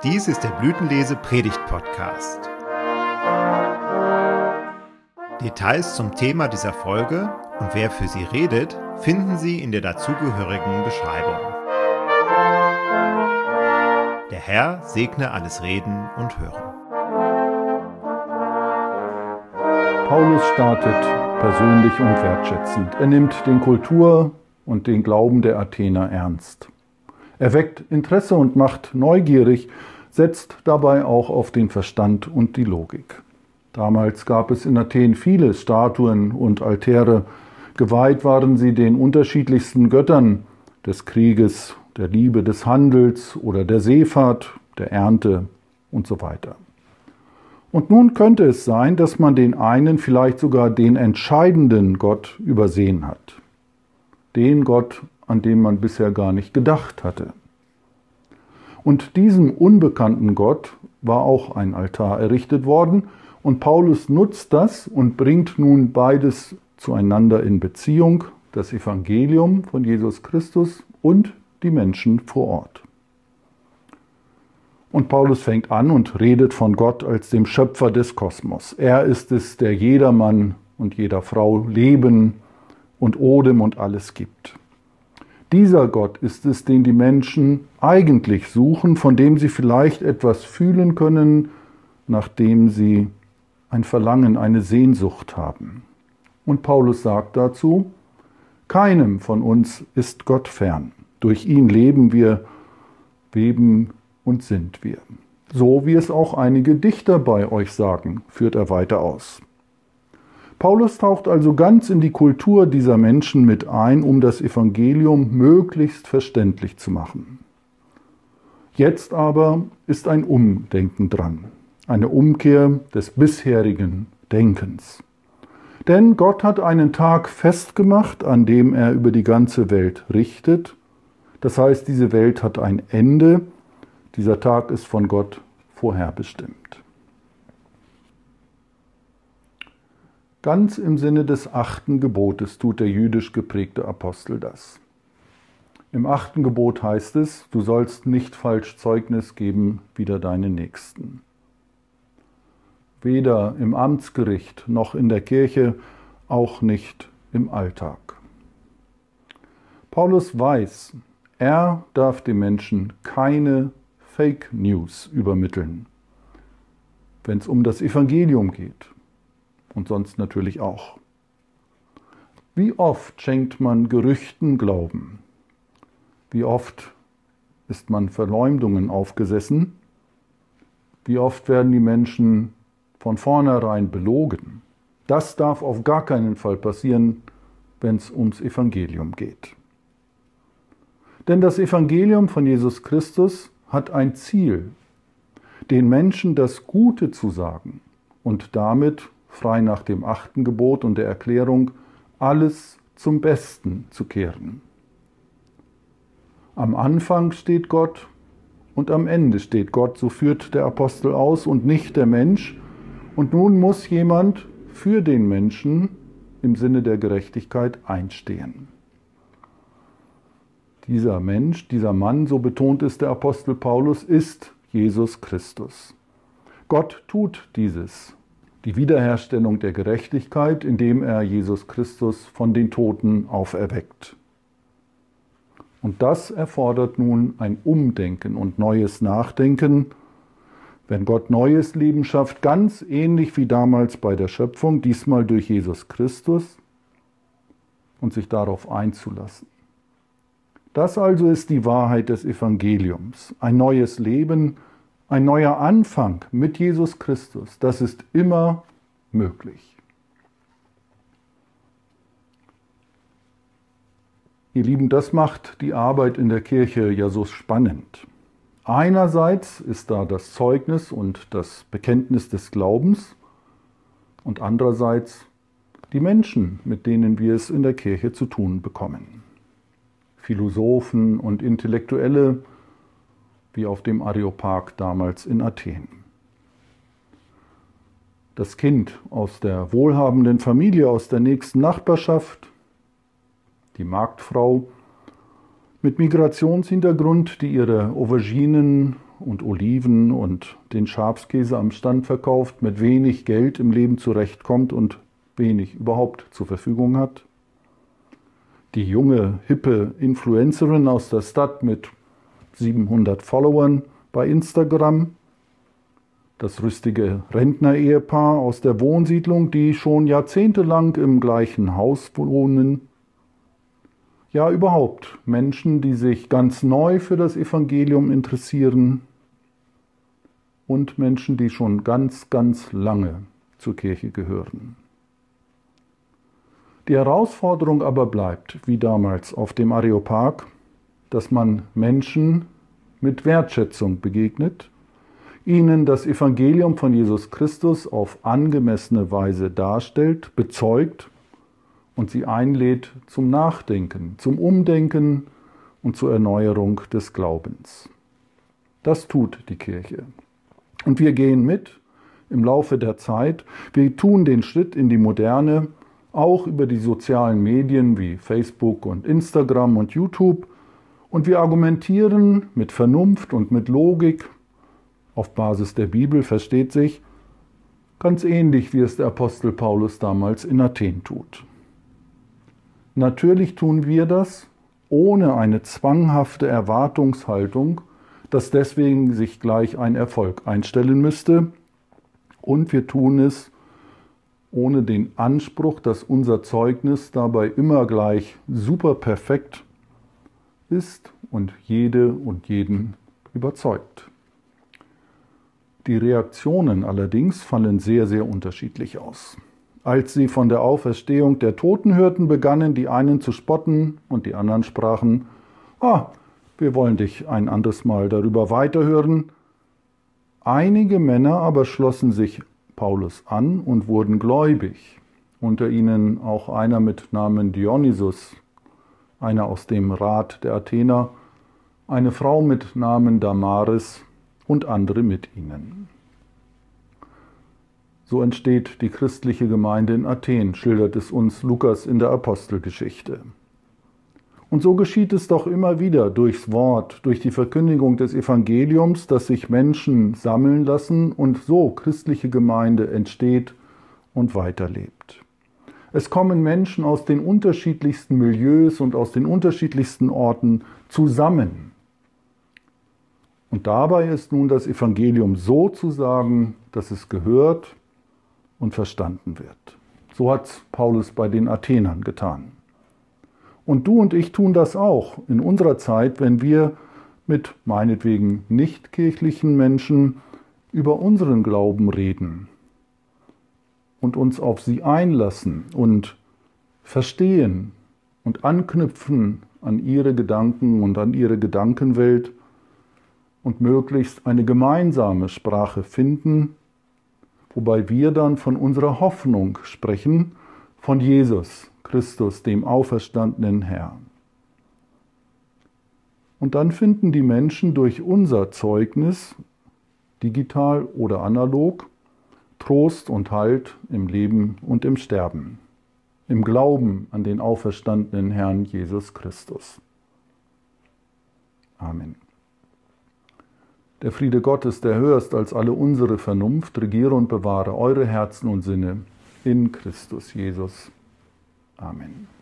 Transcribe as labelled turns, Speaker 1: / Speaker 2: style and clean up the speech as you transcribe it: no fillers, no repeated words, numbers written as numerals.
Speaker 1: Dies ist der Blütenlese-Predigt-Podcast. Details zum Thema dieser Folge und wer für sie redet, finden Sie in der dazugehörigen Beschreibung. Der Herr segne alles Reden und Hören.
Speaker 2: Paulus startet persönlich und wertschätzend. Er nimmt den Kultur- und den Glauben der Athener ernst. Er weckt Interesse und macht neugierig, setzt dabei auch auf den Verstand und die Logik. Damals gab es in Athen viele Statuen und Altäre. Geweiht waren sie den unterschiedlichsten Göttern des Krieges, der Liebe, des Handels oder der Seefahrt, der Ernte und so weiter. Und nun könnte es sein, dass man den einen, vielleicht sogar den entscheidenden Gott übersehen hat. Den Gott, an den man bisher gar nicht gedacht hatte. Und diesem unbekannten Gott war auch ein Altar errichtet worden und Paulus nutzt das und bringt nun beides zueinander in Beziehung, das Evangelium von Jesus Christus und die Menschen vor Ort. Und Paulus fängt an und redet von Gott als dem Schöpfer des Kosmos. Er ist es, der jedermann und jeder Frau Leben und Odem und alles gibt. Dieser Gott ist es, den die Menschen eigentlich suchen, von dem sie vielleicht etwas fühlen können, nachdem sie ein Verlangen, eine Sehnsucht haben. Und Paulus sagt dazu, keinem von uns ist Gott fern. Durch ihn leben wir, weben und sind wir. So wie es auch einige Dichter bei euch sagen, führt er weiter aus. Paulus taucht also ganz in die Kultur dieser Menschen mit ein, um das Evangelium möglichst verständlich zu machen. Jetzt aber ist ein Umdenken dran, eine Umkehr des bisherigen Denkens. Denn Gott hat einen Tag festgemacht, an dem er über die ganze Welt richtet. Das heißt, diese Welt hat ein Ende. Dieser Tag ist von Gott vorherbestimmt. Ganz im Sinne des 8. Gebotes tut der jüdisch geprägte Apostel das. Im 8. Gebot heißt es, du sollst nicht falsch Zeugnis geben wider deine Nächsten. Weder im Amtsgericht noch in der Kirche, auch nicht im Alltag. Paulus weiß, er darf den Menschen keine Fake News übermitteln, wenn es um das Evangelium geht. Und sonst natürlich auch. Wie oft schenkt man Gerüchten Glauben? Wie oft ist man Verleumdungen aufgesessen? Wie oft werden die Menschen von vornherein belogen? Das darf auf gar keinen Fall passieren, wenn es ums Evangelium geht. Denn das Evangelium von Jesus Christus hat ein Ziel, den Menschen das Gute zu sagen und damit frei nach dem 8. Gebot und der Erklärung, alles zum Besten zu kehren. Am Anfang steht Gott und am Ende steht Gott, so führt der Apostel aus und nicht der Mensch. Und nun muss jemand für den Menschen im Sinne der Gerechtigkeit einstehen. Dieser Mensch, dieser Mann, so betont es der Apostel Paulus, ist Jesus Christus. Gott tut dieses. Die Wiederherstellung der Gerechtigkeit, indem er Jesus Christus von den Toten auferweckt. Und das erfordert nun ein Umdenken und neues Nachdenken, wenn Gott neues Leben schafft, ganz ähnlich wie damals bei der Schöpfung, diesmal durch Jesus Christus, und sich darauf einzulassen. Das also ist die Wahrheit des Evangeliums, ein neues Leben, ein neuer Anfang mit Jesus Christus, das ist immer möglich. Ihr Lieben, das macht die Arbeit in der Kirche ja so spannend. Einerseits ist da das Zeugnis und das Bekenntnis des Glaubens und andererseits die Menschen, mit denen wir es in der Kirche zu tun bekommen. Philosophen und Intellektuelle, wie auf dem Areopag damals in Athen. Das Kind aus der wohlhabenden Familie, aus der nächsten Nachbarschaft, die Marktfrau mit Migrationshintergrund, die ihre Auberginen und Oliven und den Schafskäse am Stand verkauft, mit wenig Geld im Leben zurechtkommt und wenig überhaupt zur Verfügung hat. Die junge, hippe Influencerin aus der Stadt mit 700 Followern bei Instagram. Das rüstige Rentner-Ehepaar aus der Wohnsiedlung, die schon jahrzehntelang im gleichen Haus wohnen. Ja, überhaupt Menschen, die sich ganz neu für das Evangelium interessieren und Menschen, die schon ganz, ganz lange zur Kirche gehören. Die Herausforderung aber bleibt, wie damals auf dem Areopag, dass man Menschen mit Wertschätzung begegnet, ihnen das Evangelium von Jesus Christus auf angemessene Weise darstellt, bezeugt und sie einlädt zum Nachdenken, zum Umdenken und zur Erneuerung des Glaubens. Das tut die Kirche. Und wir gehen mit im Laufe der Zeit. Wir tun den Schritt in die Moderne, auch über die sozialen Medien wie Facebook und Instagram und YouTube. Und wir argumentieren mit Vernunft und mit Logik, auf Basis der Bibel, versteht sich, ganz ähnlich wie es der Apostel Paulus damals in Athen tut. Natürlich tun wir das ohne eine zwanghafte Erwartungshaltung, dass deswegen sich gleich ein Erfolg einstellen müsste. Und wir tun es ohne den Anspruch, dass unser Zeugnis dabei immer gleich super perfekt ist und jede und jeden überzeugt. Die Reaktionen allerdings fallen sehr, sehr unterschiedlich aus. Als sie von der Auferstehung der Toten hörten, begannen die einen zu spotten und die anderen sprachen, wir wollen dich ein anderes Mal darüber weiterhören. Einige Männer aber schlossen sich Paulus an und wurden gläubig, unter ihnen auch einer mit Namen Dionysus, einer aus dem Rat der Athener, eine Frau mit Namen Damaris und andere mit ihnen. So entsteht die christliche Gemeinde in Athen, schildert es uns Lukas in der Apostelgeschichte. Und so geschieht es doch immer wieder durchs Wort, durch die Verkündigung des Evangeliums, dass sich Menschen sammeln lassen und so christliche Gemeinde entsteht und weiterlebt. Es kommen Menschen aus den unterschiedlichsten Milieus und aus den unterschiedlichsten Orten zusammen. Und dabei ist nun das Evangelium so zu sagen, dass es gehört und verstanden wird. So hat Paulus bei den Athenern getan. Und du und ich tun das auch in unserer Zeit, wenn wir mit meinetwegen nicht kirchlichen Menschen über unseren Glauben reden und uns auf sie einlassen und verstehen und anknüpfen an ihre Gedanken und an ihre Gedankenwelt und möglichst eine gemeinsame Sprache finden, wobei wir dann von unserer Hoffnung sprechen, von Jesus Christus, dem auferstandenen Herrn. Und dann finden die Menschen durch unser Zeugnis, digital oder analog, Trost und Halt im Leben und im Sterben, im Glauben an den auferstandenen Herrn Jesus Christus. Amen. Der Friede Gottes, der höher ist als alle unsere Vernunft, regiere und bewahre eure Herzen und Sinne in Christus Jesus. Amen.